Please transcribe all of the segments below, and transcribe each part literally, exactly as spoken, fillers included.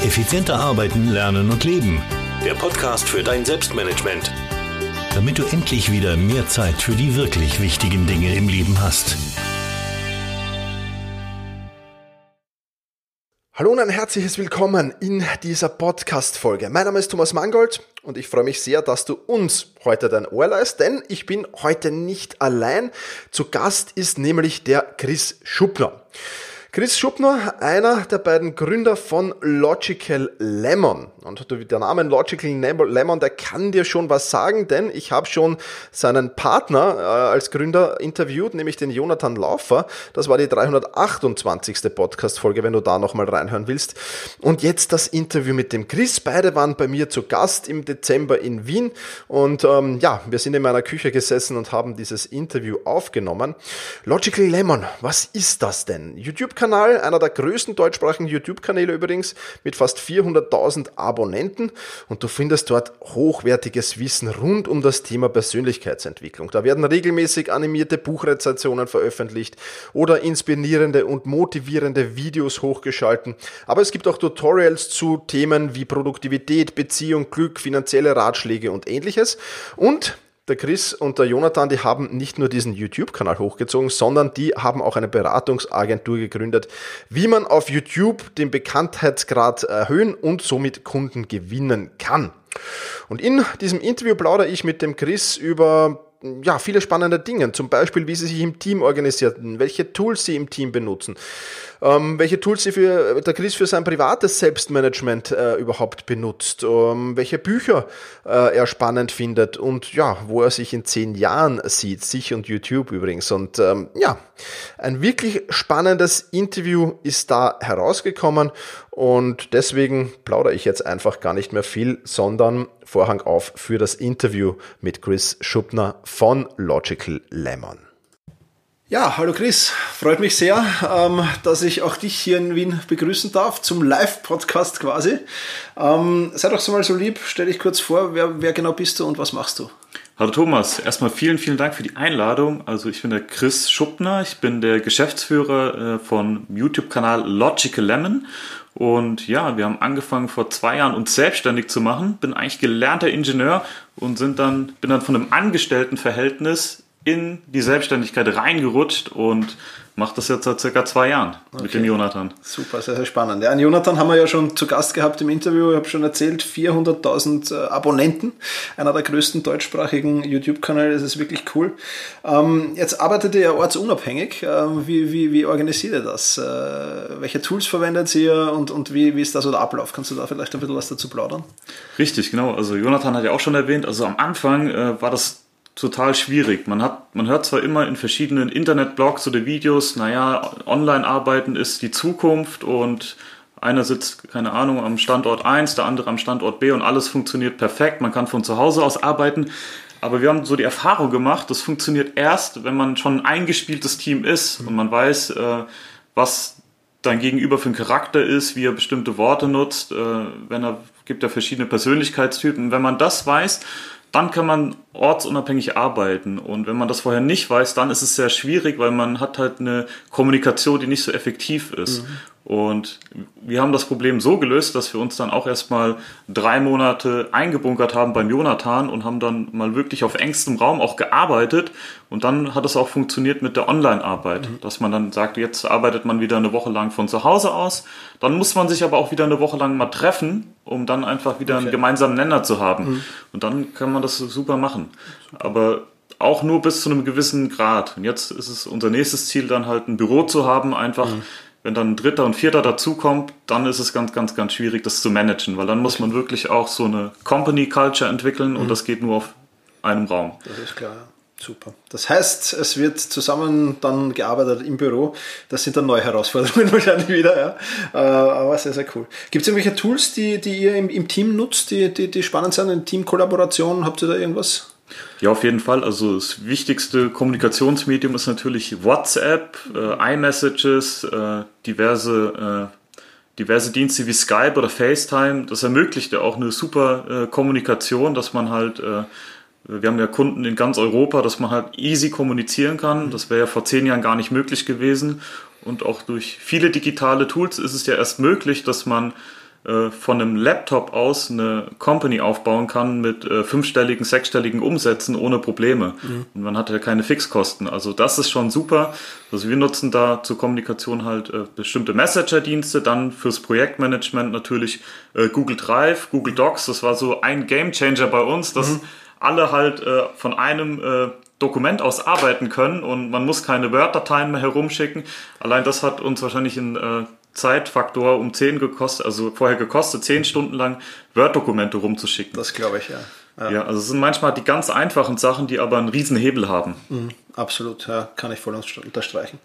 Effizienter arbeiten, lernen und leben. Der Podcast für dein Selbstmanagement. Damit du endlich wieder mehr Zeit für die wirklich wichtigen Dinge im Leben hast. Hallo und ein herzliches Willkommen in dieser Podcast-Folge. Mein Name ist Thomas Mangold und ich freue mich sehr, dass du uns heute dein Ohr leihst, denn ich bin heute nicht allein. Zu Gast ist nämlich der Chris Schuppner. Chris Schuppner, einer der beiden Gründer von Logical Lemon. Und der Name Logical Lemon, der kann dir schon was sagen, denn ich habe schon seinen Partner äh, als Gründer interviewt, nämlich den Jonathan Laufer. Das war die dreihundertachtundzwanzigste Podcast-Folge, wenn du da nochmal reinhören willst. Und jetzt das Interview mit dem Chris. Beide waren bei mir zu Gast im Dezember in Wien. Und ähm, ja, wir sind in meiner Küche gesessen und haben dieses Interview aufgenommen. Logical Lemon, was ist das denn? YouTube-Kanal, einer der größten deutschsprachigen YouTube-Kanäle übrigens, mit fast vierhunderttausend Abonnenten, und du findest dort hochwertiges Wissen rund um das Thema Persönlichkeitsentwicklung. Da werden regelmäßig animierte Buchrezensionen veröffentlicht oder inspirierende und motivierende Videos hochgeschalten, aber es gibt auch Tutorials zu Themen wie Produktivität, Beziehung, Glück, finanzielle Ratschläge und ähnliches. Und der Chris und der Jonathan, die haben nicht nur diesen YouTube-Kanal hochgezogen, sondern die haben auch eine Beratungsagentur gegründet, wie man auf YouTube den Bekanntheitsgrad erhöhen und somit Kunden gewinnen kann. Und in diesem Interview plaudere ich mit dem Chris über ja, viele spannende Dinge, zum Beispiel, wie sie sich im Team organisierten, welche Tools sie im Team benutzen, ähm, welche Tools sie für, der Chris für sein privates Selbstmanagement äh, überhaupt benutzt, ähm, welche Bücher äh, er spannend findet und ja, wo er sich in zehn Jahren sieht, sich und YouTube übrigens. Und ähm, ja, ein wirklich spannendes Interview ist da herausgekommen und deswegen plaudere ich jetzt einfach gar nicht mehr viel, sondern Vorhang auf für das Interview mit Chris Schuppner von Logical Lemon. Ja, hallo Chris, freut mich sehr, ähm, dass ich auch dich hier in Wien begrüßen darf, zum Live-Podcast quasi. Ähm, sei doch so mal so lieb, stell dich kurz vor, wer, wer genau bist du und was machst du? Hallo Thomas, erstmal vielen, vielen Dank für die Einladung. Also ich bin der Chris Schuppner, ich bin der Geschäftsführer äh, von YouTube-Kanal Logical Lemon. Und ja, wir haben angefangen vor zwei Jahren uns selbstständig zu machen, bin eigentlich gelernter Ingenieur und sind dann, bin dann von einem Angestelltenverhältnis in die Selbstständigkeit reingerutscht und mache das jetzt seit circa zwei Jahren okay. mit dem Jonathan. Super, sehr, sehr spannend. Ja, den Jonathan haben wir ja schon zu Gast gehabt im Interview. Ich habe schon erzählt, vierhunderttausend äh, Abonnenten, einer der größten deutschsprachigen YouTube-Kanäle. Das ist wirklich cool. Ähm, jetzt arbeitet ihr ja ortsunabhängig. Ähm, wie, wie, wie organisiert ihr das? Äh, welche Tools verwendet ihr und, und wie, wie ist da so der Ablauf? Kannst du da vielleicht ein bisschen was dazu plaudern? Richtig, genau. Also Jonathan hat ja auch schon erwähnt, also am Anfang äh, war das total schwierig. Man hat, man hört zwar immer in verschiedenen Internetblogs oder Videos, naja, Online-Arbeiten ist die Zukunft und einer sitzt, keine Ahnung, am Standort eins, der andere am Standort B und alles funktioniert perfekt. Man kann von zu Hause aus arbeiten. Aber wir haben so die Erfahrung gemacht, das funktioniert erst, wenn man schon ein eingespieltes Team ist und man weiß, äh, was dein Gegenüber für ein Charakter ist, wie er bestimmte Worte nutzt, äh, wenn er, gibt ja verschiedene Persönlichkeitstypen. Wenn man das weiß, dann kann man ortsunabhängig arbeiten. Und wenn man das vorher nicht weiß, dann ist es sehr schwierig, weil man hat halt eine Kommunikation, die nicht so effektiv ist. Mhm. Und wir haben das Problem so gelöst, dass wir uns dann auch erstmal drei Monate eingebunkert haben beim Jonathan und haben dann mal wirklich auf engstem Raum auch gearbeitet. Und dann hat es auch funktioniert mit der Online-Arbeit, mhm. dass man dann sagt, jetzt arbeitet man wieder eine Woche lang von zu Hause aus. Dann muss man sich aber auch wieder eine Woche lang mal treffen, um dann einfach wieder okay. einen gemeinsamen Nenner zu haben. Mhm. Und dann kann man das super machen. Super. Aber auch nur bis zu einem gewissen Grad. Und jetzt ist es unser nächstes Ziel, dann halt ein Büro zu haben, einfach mhm. wenn dann ein Dritter und Vierter dazukommt, dann ist es ganz, ganz, ganz schwierig, das zu managen, weil dann muss man wirklich auch so eine Company Culture entwickeln und mhm. das geht nur auf einem Raum. Das ist klar, ja. Super. Das heißt, es wird zusammen dann gearbeitet im Büro. Das sind dann neue Herausforderungen wahrscheinlich wieder, ja. Aber sehr, sehr cool. Gibt es irgendwelche Tools, die, die ihr im, im Team nutzt, die, die, die spannend sind, in Teamkollaboration? Habt ihr da irgendwas? Ja, auf jeden Fall. Also das wichtigste Kommunikationsmedium ist natürlich WhatsApp, äh, iMessages, äh, diverse, äh, diverse Dienste wie Skype oder FaceTime. Das ermöglicht ja auch eine super äh, Kommunikation, dass man halt, äh, wir haben ja Kunden in ganz Europa, dass man halt easy kommunizieren kann. Das wäre ja vor zehn Jahren gar nicht möglich gewesen. Und auch durch viele digitale Tools ist es ja erst möglich, dass man äh, von einem Laptop aus eine Company aufbauen kann mit äh, fünfstelligen, sechsstelligen Umsätzen ohne Probleme. Mhm. Und man hat ja keine Fixkosten. Also das ist schon super. Also wir nutzen da zur Kommunikation halt äh, bestimmte Messenger-Dienste, dann fürs Projektmanagement natürlich äh, Google Drive, Google Docs. Das war so ein Gamechanger bei uns, dass mhm. alle halt äh, von einem äh, Dokument aus arbeiten können und man muss keine Word-Dateien mehr herumschicken. Allein das hat uns wahrscheinlich einen äh, Zeitfaktor um zehn gekostet, also vorher gekostet, zehn Stunden lang Word-Dokumente rumzuschicken. Das glaube ich, ja. Ja. ja, also es sind manchmal die ganz einfachen Sachen, die aber einen riesen Hebel haben. Mhm, absolut, ja, kann ich voll unterstreichen.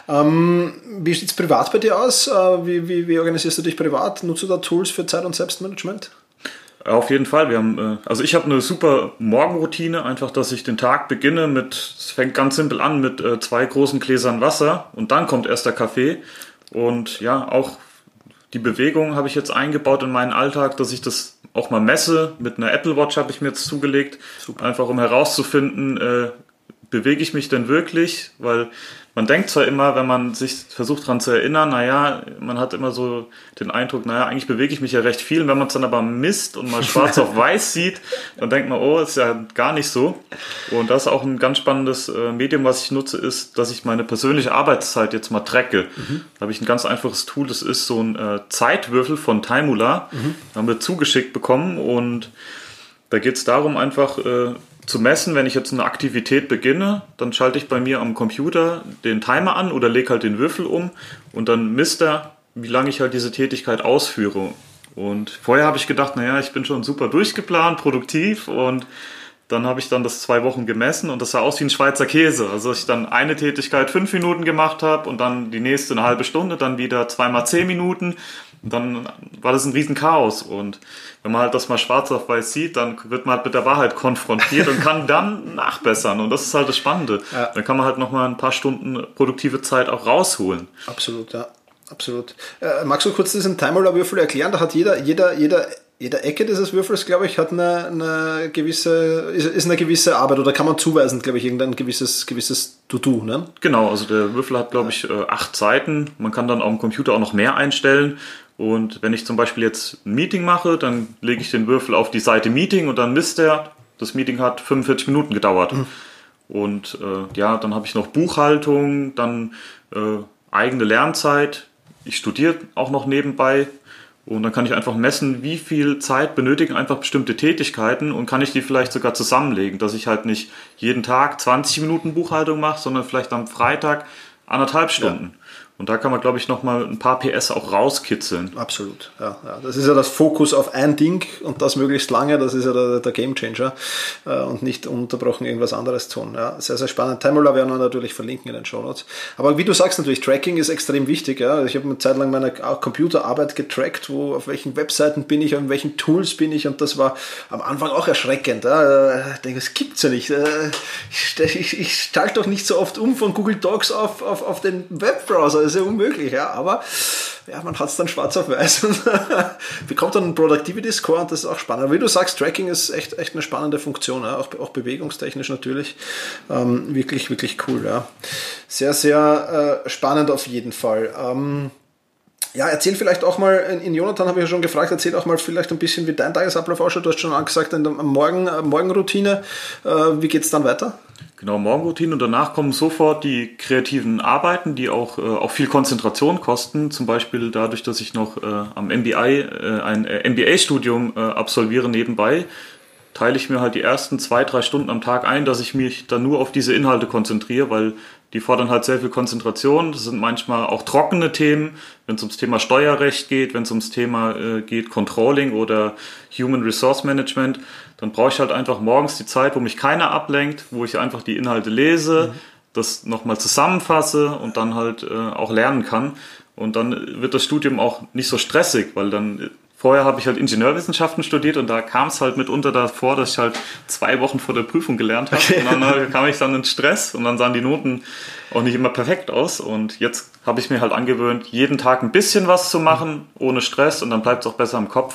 Ähm, wie sieht es privat bei dir aus? Äh, wie, wie, wie organisierst du dich privat? Nutzt du da Tools für Zeit- und Selbstmanagement? Auf jeden Fall. Wir haben, also ich habe eine super Morgenroutine, einfach, dass ich den Tag beginne mit, es fängt ganz simpel an mit zwei großen Gläsern Wasser und dann kommt erst der Kaffee. Und ja, auch die Bewegung habe ich jetzt eingebaut in meinen Alltag, dass ich das auch mal messe. Mit einer Apple Watch habe ich mir jetzt zugelegt, super. Einfach um herauszufinden, äh, bewege ich mich denn wirklich? Weil man denkt zwar immer, wenn man sich versucht daran zu erinnern, naja, man hat immer so den Eindruck, naja, eigentlich bewege ich mich ja recht viel. Und wenn man es dann aber misst und mal schwarz auf weiß sieht, dann denkt man, oh, ist ja gar nicht so. Und das ist auch ein ganz spannendes äh, Medium, was ich nutze, ist, dass ich meine persönliche Arbeitszeit jetzt mal tracke. Mhm. Da habe ich ein ganz einfaches Tool, das ist so ein äh, Zeitwürfel von Timula. Mhm. Haben wir zugeschickt bekommen und da geht es darum, einfach äh, zu messen, wenn ich jetzt eine Aktivität beginne, dann schalte ich bei mir am Computer den Timer an oder lege halt den Würfel um und dann misst er, wie lange ich halt diese Tätigkeit ausführe. Und vorher habe ich gedacht, naja, ich bin schon super durchgeplant, produktiv und dann habe ich dann das zwei Wochen gemessen und das sah aus wie ein Schweizer Käse. Also dass ich dann eine Tätigkeit fünf Minuten gemacht habe und dann die nächste eine halbe Stunde, dann wieder zweimal zehn Minuten. Und dann war das ein riesen Chaos. Und wenn man halt das mal schwarz auf weiß sieht, dann wird man halt mit der Wahrheit konfrontiert und kann dann nachbessern. Und das ist halt das Spannende. Ja. Dann kann man halt nochmal ein paar Stunden produktive Zeit auch rausholen. Absolut, ja. Absolut. Äh, magst du kurz diesen Timula-Würfel erklären? Da hat jeder, jeder, jeder, jede Ecke dieses Würfels, glaube ich, hat eine, eine gewisse, ist, ist eine gewisse Arbeit oder kann man zuweisen, glaube ich, irgendein gewisses, gewisses To-Do, ne? Genau, also der Würfel hat, glaube ich, acht Seiten. Man kann dann am Computer auch noch mehr einstellen. Und wenn ich zum Beispiel jetzt ein Meeting mache, dann lege ich den Würfel auf die Seite Meeting und dann misst er, das Meeting hat fünfundvierzig Minuten gedauert. Mhm. Und äh, ja, dann habe ich noch Buchhaltung, dann äh, eigene Lernzeit. Ich studiere auch noch nebenbei und dann kann ich einfach messen, wie viel Zeit benötigen einfach bestimmte Tätigkeiten und kann ich die vielleicht sogar zusammenlegen, dass ich halt nicht jeden Tag zwanzig Minuten Buchhaltung mache, sondern vielleicht am Freitag anderthalb Stunden. Ja. Und da kann man, glaube ich, nochmal ein paar P S auch rauskitzeln. Absolut, ja, ja. Das ist ja das Fokus auf ein Ding und das möglichst lange, das ist ja der, der Gamechanger äh, und nicht unterbrochen irgendwas anderes tun. Ja, sehr, sehr spannend. Timula werden wir natürlich verlinken in den Shownotes. Aber wie du sagst natürlich, Tracking ist extrem wichtig. Ja. Ich habe eine Zeit lang meine Computerarbeit getrackt, wo auf welchen Webseiten bin ich, auf welchen Tools bin ich und das war am Anfang auch erschreckend. Ja. Ich denke, das gibt's ja nicht. Ich, ich, ich schalte doch nicht so oft um von Google Docs auf, auf, auf den Webbrowser. Das ist ja unmöglich, ja, aber ja, man hat es dann schwarz auf weiß und bekommt dann einen Productivity Score und das ist auch spannend. Aber wie du sagst, Tracking ist echt, echt eine spannende Funktion, ja? auch, auch bewegungstechnisch natürlich. Ähm, wirklich, wirklich cool. Ja. Sehr, sehr äh, spannend auf jeden Fall. Ähm, ja, erzähl vielleicht auch mal, in, in Jonathan habe ich ja schon gefragt, erzähl auch mal vielleicht ein bisschen, wie dein Tagesablauf ausschaut. Du hast schon gesagt, in der Morgen, Morgenroutine. Äh, wie geht es dann weiter? Genau, Morgenroutine und danach kommen sofort die kreativen Arbeiten, die auch, äh, auch viel Konzentration kosten. Zum Beispiel dadurch, dass ich noch äh, am M B I äh, ein äh, M B A-Studium äh, absolviere nebenbei, teile ich mir halt die ersten zwei, drei Stunden am Tag ein, dass ich mich dann nur auf diese Inhalte konzentriere, weil die fordern halt sehr viel Konzentration. Das sind manchmal auch trockene Themen, wenn es ums Thema Steuerrecht geht, wenn es ums Thema äh, geht Controlling oder Human Resource Management. Dann brauche ich halt einfach morgens die Zeit, wo mich keiner ablenkt, wo ich einfach die Inhalte lese, mhm. das nochmal zusammenfasse und dann halt äh, auch lernen kann. Und dann wird das Studium auch nicht so stressig, weil dann vorher habe ich halt Ingenieurwissenschaften studiert und da kam es halt mitunter davor, dass ich halt zwei Wochen vor der Prüfung gelernt habe. Okay. Und dann äh, kam ich dann in Stress und dann sahen die Noten auch nicht immer perfekt aus. Und jetzt habe ich mir halt angewöhnt, jeden Tag ein bisschen was zu machen, ohne Stress und dann bleibt es auch besser im Kopf.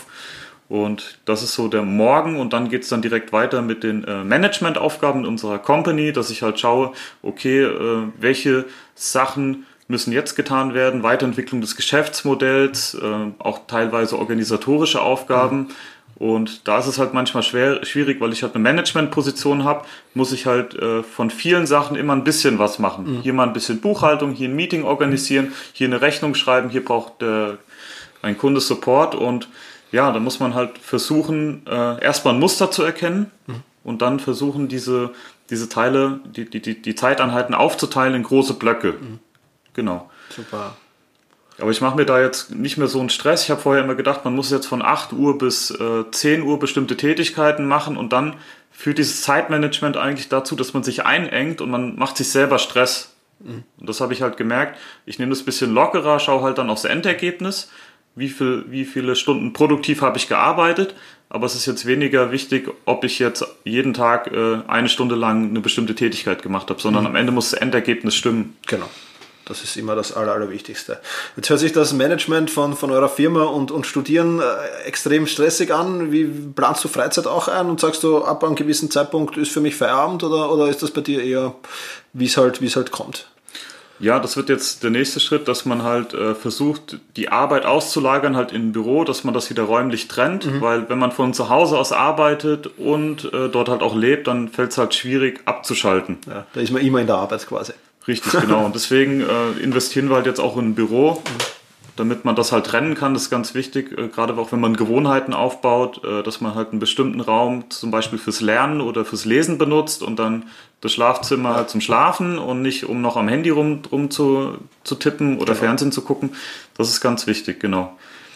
Und das ist so der Morgen und dann geht es dann direkt weiter mit den äh, Managementaufgaben in unserer Company, dass ich halt schaue, okay, äh, welche Sachen müssen jetzt getan werden, Weiterentwicklung des Geschäftsmodells, äh, auch teilweise organisatorische Aufgaben. Mhm. Und da ist es halt manchmal schwer, schwierig, weil ich halt eine Managementposition habe, muss ich halt äh, von vielen Sachen immer ein bisschen was machen. Mhm. Hier mal ein bisschen Buchhaltung, hier ein Meeting organisieren, hier eine Rechnung schreiben, hier braucht äh, ein Kunde Support. Und ja, da muss man halt versuchen, äh, erstmal ein Muster zu erkennen mhm. und dann versuchen, diese, diese Teile, die, die, die, die Zeiteinheiten aufzuteilen in große Blöcke. Mhm. Genau. Super. Aber ich mache mir da jetzt nicht mehr so einen Stress. Ich habe vorher immer gedacht, man muss jetzt von acht Uhr bis äh, zehn Uhr bestimmte Tätigkeiten machen und dann führt dieses Zeitmanagement eigentlich dazu, dass man sich einengt und man macht sich selber Stress. Mhm. Und das habe ich halt gemerkt. Ich nehme das ein bisschen lockerer, schaue halt dann aufs Endergebnis, wie viel, wie viele Stunden produktiv habe ich gearbeitet. Aber es ist jetzt weniger wichtig, ob ich jetzt jeden Tag äh, eine Stunde lang eine bestimmte Tätigkeit gemacht habe, sondern mhm. am Ende muss das Endergebnis stimmen. Genau. Das ist immer das Aller, Allerwichtigste. Jetzt hört sich das Management von, von eurer Firma und, und Studieren äh, extrem stressig an. Wie planst du Freizeit auch ein und sagst du, ab einem gewissen Zeitpunkt ist für mich Feierabend oder, oder ist das bei dir eher, wie es halt, wie es halt kommt? Ja, das wird jetzt der nächste Schritt, dass man halt äh, versucht, die Arbeit auszulagern halt in ein Büro, dass man das wieder räumlich trennt, mhm. weil wenn man von zu Hause aus arbeitet und äh, dort halt auch lebt, dann fällt es halt schwierig abzuschalten. Ja, da ist man immer in der Arbeit quasi. Richtig, genau. Und deswegen äh, investieren wir halt jetzt auch in ein Büro, damit man das halt trennen kann. Das ist ganz wichtig, äh, gerade auch wenn man Gewohnheiten aufbaut, äh, dass man halt einen bestimmten Raum zum Beispiel fürs Lernen oder fürs Lesen benutzt und dann das Schlafzimmer halt zum Schlafen und nicht um noch am Handy rum, rum zu, zu tippen oder genau. Fernsehen zu gucken. Das ist ganz wichtig, genau.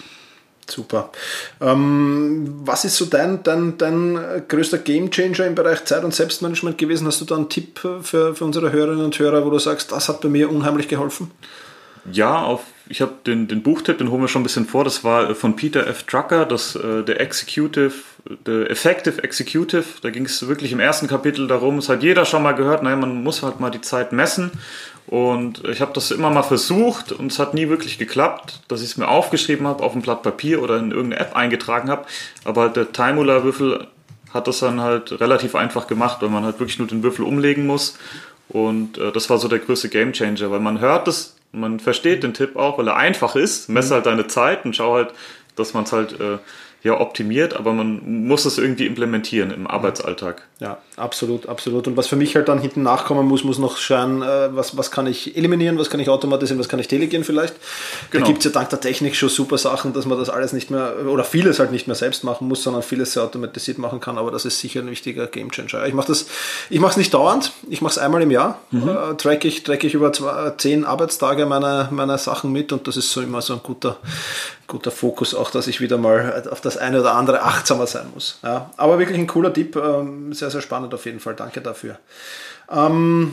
Super. Ähm, was ist so dein, dein, dein größter Gamechanger im Bereich Zeit- und Selbstmanagement gewesen? Hast du da einen Tipp für, für unsere Hörerinnen und Hörer, wo du sagst, das hat bei mir unheimlich geholfen? Ja, auf, ich habe den, den Buchtipp, den holen wir schon ein bisschen vor, das war von Peter F. Drucker, das, äh, der Executive, der Effective Executive, da ging es wirklich im ersten Kapitel darum, es hat jeder schon mal gehört, naja, man muss halt mal die Zeit messen. Und ich habe das immer mal versucht und es hat nie wirklich geklappt, dass ich es mir aufgeschrieben habe auf ein Blatt Papier oder in irgendeine App eingetragen habe. Aber halt der Timula-Würfel hat das dann halt relativ einfach gemacht, weil man halt wirklich nur den Würfel umlegen muss. Und äh, das war so der größte Gamechanger, weil man hört es, man versteht den Tipp auch, weil er einfach ist. Messe halt deine Zeit und schau halt, dass man es halt äh, ja, optimiert, aber man muss es irgendwie implementieren im Arbeitsalltag. Ja, absolut, absolut. Und was für mich halt dann hinten nachkommen muss, muss noch schauen, äh, was, was kann ich eliminieren, was kann ich automatisieren, was kann ich delegieren vielleicht. Genau. Da gibt es ja dank der Technik schon super Sachen, dass man das alles nicht mehr, oder vieles halt nicht mehr selbst machen muss, sondern vieles sehr automatisiert machen kann, aber das ist sicher ein wichtiger Gamechanger. Ich mache das, ich mache es nicht dauernd, ich mache es einmal im Jahr, mhm. äh, track ich, track ich über zwei, zehn Arbeitstage meiner, meiner Sachen mit und das ist so immer so ein guter, guter Fokus, auch dass ich wieder mal auf das eine oder andere achtsamer sein muss. Ja, aber wirklich ein cooler Tipp, ähm, sehr, sehr spannend auf jeden Fall. Danke dafür. Ähm,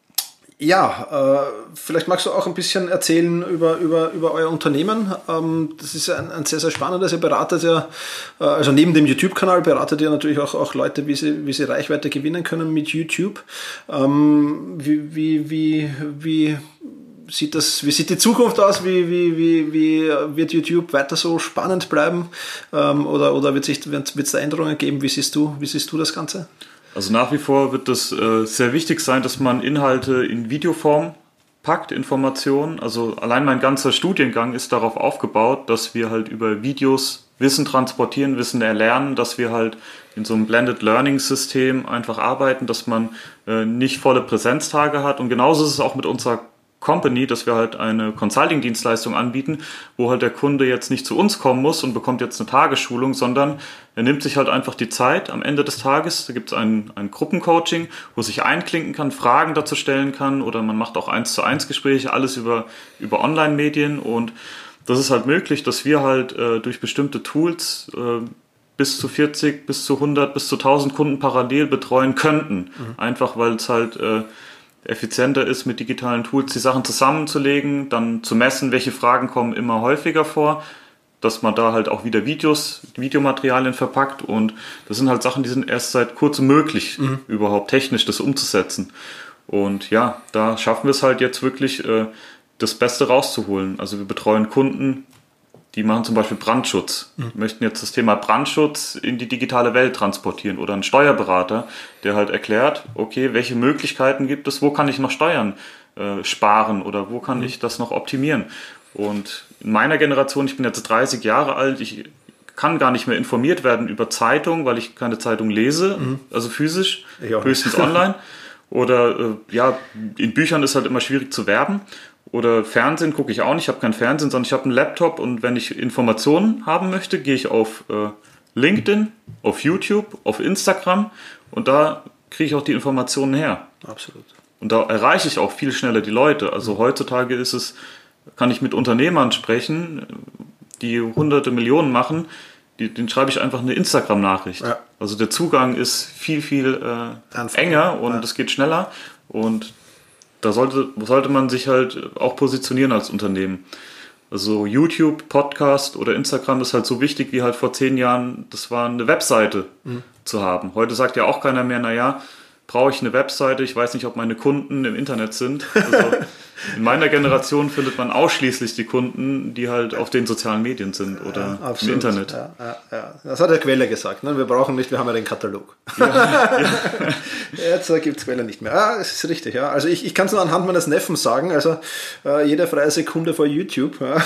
ja, äh, vielleicht magst du auch ein bisschen erzählen über, über, über euer Unternehmen. Ähm, das ist ein, ein sehr, sehr spannendes. Ihr beratet ja, äh, also neben dem YouTube-Kanal beratet ihr natürlich auch, auch Leute, wie sie, wie sie Reichweite gewinnen können mit YouTube. Ähm, wie, wie, wie, wie Sieht das, wie sieht die Zukunft aus? Wie, wie, wie, wie wird YouTube weiter so spannend bleiben? Ähm, oder oder wird es wird, da Änderungen geben? Wie siehst du, wie siehst du das Ganze? Also nach wie vor wird es äh, sehr wichtig sein, dass man Inhalte in Videoform packt, Informationen. Also allein mein ganzer Studiengang ist darauf aufgebaut, dass wir halt über Videos Wissen transportieren, Wissen erlernen, dass wir halt in so einem Blended Learning System einfach arbeiten, dass man äh, nicht volle Präsenztage hat. Und genauso ist es auch mit unserer Company, dass wir halt eine Consulting-Dienstleistung anbieten, wo halt der Kunde jetzt nicht zu uns kommen muss und bekommt jetzt eine Tagesschulung, sondern er nimmt sich halt einfach die Zeit am Ende des Tages. Da gibt es ein, ein Gruppencoaching, wo sich einklinken kann, Fragen dazu stellen kann oder man macht auch eins zu eins Gespräche, alles über, über Online-Medien und das ist halt möglich, dass wir halt äh, durch bestimmte Tools äh, bis zu vierzig, bis zu hundert, bis zu tausend Kunden parallel betreuen könnten. Mhm. Einfach weil es halt äh, effizienter ist, mit digitalen Tools die Sachen zusammenzulegen, dann zu messen, welche Fragen kommen immer häufiger vor, dass man da halt auch wieder Videos, Videomaterialien verpackt und das sind halt Sachen, die sind erst seit kurzem möglich, mhm. überhaupt technisch das umzusetzen. Und ja, da schaffen wir es halt jetzt wirklich, äh, das Beste rauszuholen. Also wir betreuen Kunden, die machen zum Beispiel Brandschutz, mhm. möchten jetzt das Thema Brandschutz in die digitale Welt transportieren oder ein Steuerberater, der halt erklärt, okay, welche Möglichkeiten gibt es, wo kann ich noch steuern? äh, sparen oder wo kann mhm. ich das noch optimieren? Und in meiner Generation, ich bin jetzt dreißig Jahre alt, ich kann gar nicht mehr informiert werden über Zeitung, weil ich keine Zeitung lese, mhm. also physisch, höchstens online. Oder äh, ja, in Büchern ist halt immer schwierig zu werben. Oder Fernsehen gucke ich auch nicht, ich habe kein Fernsehen, sondern ich habe einen Laptop und wenn ich Informationen haben möchte, gehe ich auf äh, LinkedIn, auf YouTube, auf Instagram und da kriege ich auch die Informationen her. Absolut. Und da erreiche ich auch viel schneller die Leute. Also mhm. heutzutage ist es, kann ich mit Unternehmern sprechen, die hunderte Millionen machen, die, denen schreibe ich einfach eine Instagram-Nachricht. Ja. Also der Zugang ist viel, viel äh, enger und es ja. geht schneller und da sollte, sollte man sich halt auch positionieren als Unternehmen. Also YouTube, Podcast oder Instagram ist halt so wichtig wie halt vor zehn Jahren, das war eine Webseite mhm. zu haben. Heute sagt ja auch keiner mehr, naja, brauche ich eine Webseite, ich weiß nicht, ob meine Kunden im Internet sind. Also in meiner Generation findet man ausschließlich die Kunden, die halt auf den sozialen Medien sind oder ja, im Internet. Ja, ja, ja. Das hat der Quelle gesagt, ne? Wir brauchen nicht, wir haben ja den Katalog. Ja, ja. Jetzt gibt es Quelle nicht mehr. Ah, das ist richtig, ja. Also ich, ich kann es nur anhand meines Neffen sagen, also äh, jede freie Sekunde vor YouTube ja.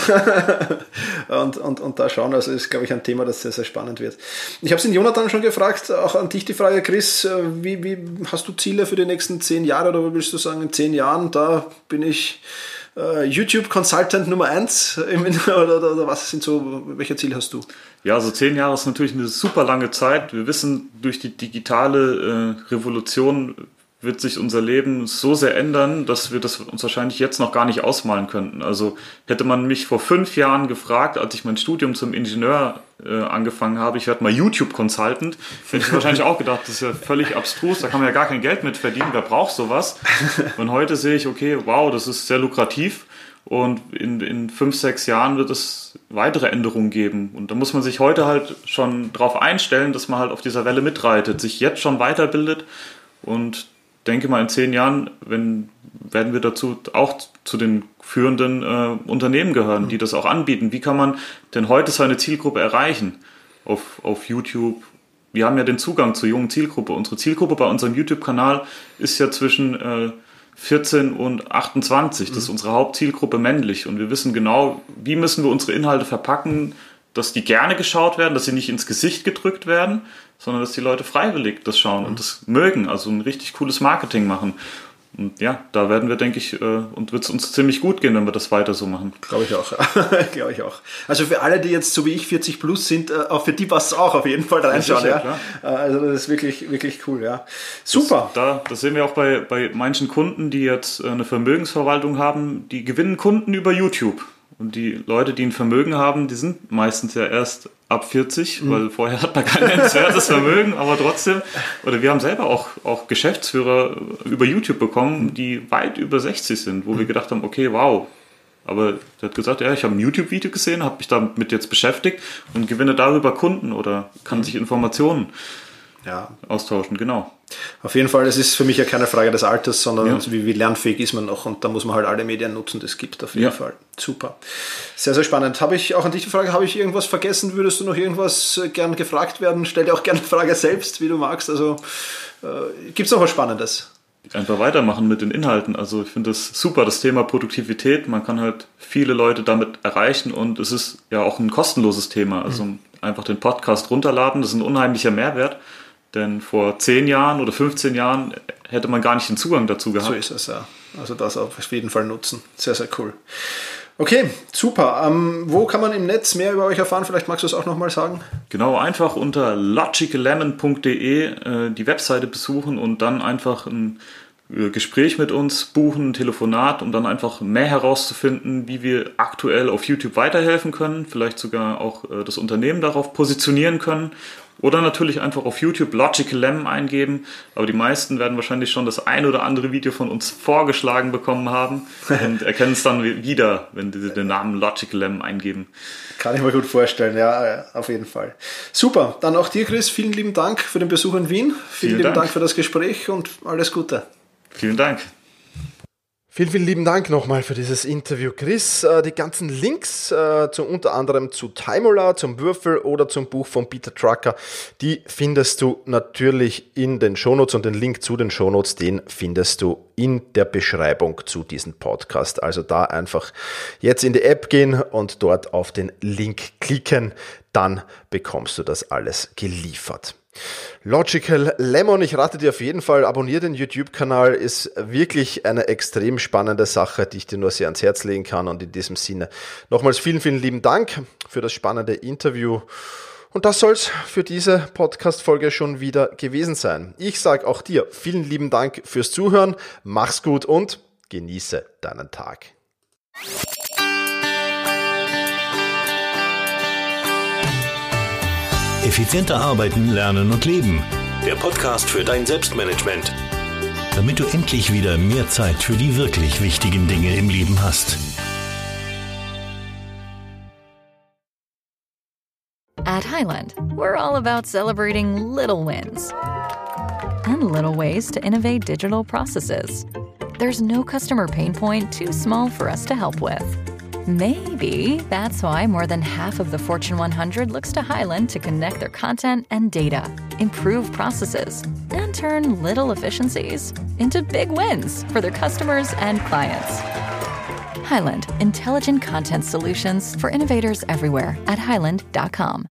und, und, und da schauen, also ist, glaube ich, ein Thema, das sehr, sehr spannend wird. Ich habe es in Jonathan schon gefragt, auch an dich die Frage, Chris, wie, wie hast du Ziele für die nächsten zehn Jahre oder willst du sagen, in zehn Jahren, da bin ich Uh, YouTube-Consultant Nummer eins oder, oder, oder was sind so, welche Ziele hast du? Ja, also zehn Jahre ist natürlich eine super lange Zeit. Wir wissen, durch die digitale äh, Revolution wird sich unser Leben so sehr ändern, dass wir das uns wahrscheinlich jetzt noch gar nicht ausmalen könnten. Also hätte man mich vor fünf Jahren gefragt, als ich mein Studium zum Ingenieur äh, angefangen habe, ich werde mal YouTube-Consultant, hätte ich wahrscheinlich auch gedacht, das ist ja völlig abstrus, da kann man ja gar kein Geld mit verdienen, wer braucht sowas? Und heute sehe ich, okay, wow, das ist sehr lukrativ und in, in fünf, sechs Jahren wird es weitere Änderungen geben. Und da muss man sich heute halt schon drauf einstellen, dass man halt auf dieser Welle mitreitet, sich jetzt schon weiterbildet und denke mal, in zehn Jahren wenn, werden wir dazu auch zu den führenden äh, Unternehmen gehören, die das auch anbieten. Wie kann man denn heute seine Zielgruppe erreichen auf, auf YouTube? Wir haben ja den Zugang zur jungen Zielgruppe. Unsere Zielgruppe bei unserem YouTube-Kanal ist ja zwischen äh, vierzehn und achtundzwanzig. Das ist unsere Hauptzielgruppe männlich. Und wir wissen genau, wie müssen wir unsere Inhalte verpacken, dass die gerne geschaut werden, dass sie nicht ins Gesicht gedrückt werden, sondern dass die Leute freiwillig das schauen und das mögen, also ein richtig cooles Marketing machen. Und ja, da werden wir, denke ich, äh, und wird es uns ziemlich gut gehen, wenn wir das weiter so machen. Glaube ich auch. Glaube ich auch. Also für alle, die jetzt so wie ich vierzig plus sind, äh, auch für die passt es auch auf jeden Fall reinschauen. Ja, ja. Also das ist wirklich, wirklich cool, ja. Super. Das, da, das sehen wir auch bei, bei manchen Kunden, die jetzt eine Vermögensverwaltung haben, die gewinnen Kunden über YouTube. Und die Leute, die ein Vermögen haben, die sind meistens ja erst ab vierzig, mhm. weil vorher hat man kein nennenswertes Vermögen, aber trotzdem, oder wir haben selber auch, auch Geschäftsführer über YouTube bekommen, die weit über sechzig sind, wo mhm. wir gedacht haben, okay, wow. Aber der hat gesagt, ja, ich habe ein YouTube-Video gesehen, habe mich damit jetzt beschäftigt und gewinne darüber Kunden oder kann mhm. sich Informationen ja. austauschen, genau. Auf jeden Fall, es ist für mich ja keine Frage des Alters, sondern ja. wie, wie lernfähig ist man noch und da muss man halt alle Medien nutzen, das gibt auf jeden ja. Fall. Super. Sehr, sehr spannend. Habe ich auch an dich die Frage, habe ich irgendwas vergessen? Würdest du noch irgendwas gern gefragt werden? Stell dir auch gerne die Frage selbst, wie du magst. Also äh, gibt es noch was Spannendes? Einfach weitermachen mit den Inhalten. Also ich finde das super, das Thema Produktivität. Man kann halt viele Leute damit erreichen und es ist ja auch ein kostenloses Thema. Also mhm. einfach den Podcast runterladen, das ist ein unheimlicher Mehrwert. Denn vor zehn Jahren oder fünfzehn Jahren hätte man gar nicht den Zugang dazu gehabt. So ist es, ja. Also das auf jeden Fall nutzen. Sehr, sehr cool. Okay, super. Ähm, wo kann man im Netz mehr über euch erfahren? Vielleicht magst du es auch nochmal sagen. Genau, einfach unter logical lemon punkt de äh, die Webseite besuchen und dann einfach ein äh, Gespräch mit uns buchen, ein Telefonat, um dann einfach mehr herauszufinden, wie wir aktuell auf YouTube weiterhelfen können, vielleicht sogar auch äh, das Unternehmen darauf positionieren können. Oder natürlich einfach auf YouTube Logical Lemon eingeben, aber die meisten werden wahrscheinlich schon das ein oder andere Video von uns vorgeschlagen bekommen haben und erkennen es dann wieder, wenn sie den Namen Logical Lemon eingeben. Kann ich mir gut vorstellen, ja, auf jeden Fall. Super, dann auch dir, Chris, vielen lieben Dank für den Besuch in Wien. Vielen, vielen lieben Dank. Dank für das Gespräch und alles Gute. Vielen Dank. Vielen, vielen lieben Dank nochmal für dieses Interview, Chris. Die ganzen Links äh, zu unter anderem zu Timula, zum Würfel oder zum Buch von Peter Drucker, die findest du natürlich in den Shownotes und den Link zu den Shownotes, den findest du in der Beschreibung zu diesem Podcast. Also da einfach jetzt in die App gehen und dort auf den Link klicken, dann bekommst du das alles geliefert. Logical Lemon, ich rate dir auf jeden Fall, abonniere den YouTube-Kanal, ist wirklich eine extrem spannende Sache, die ich dir nur sehr ans Herz legen kann, und in diesem Sinne nochmals vielen, vielen lieben Dank für das spannende Interview, und das soll es für diese Podcast-Folge schon wieder gewesen sein. Ich sage auch dir vielen lieben Dank fürs Zuhören, mach's gut und genieße deinen Tag. Effizienter arbeiten, lernen und leben. Der Podcast für dein Selbstmanagement. Damit du endlich wieder mehr Zeit für die wirklich wichtigen Dinge im Leben hast. At Highland, we're all about celebrating little wins and little ways to innovate digital processes. There's no customer pain point too small for us to help with. Maybe that's why more than half of the Fortune one hundred looks to Highland to connect their content and data, improve processes, and turn little efficiencies into big wins for their customers and clients. Highland, intelligent content solutions for innovators everywhere at highland dot com.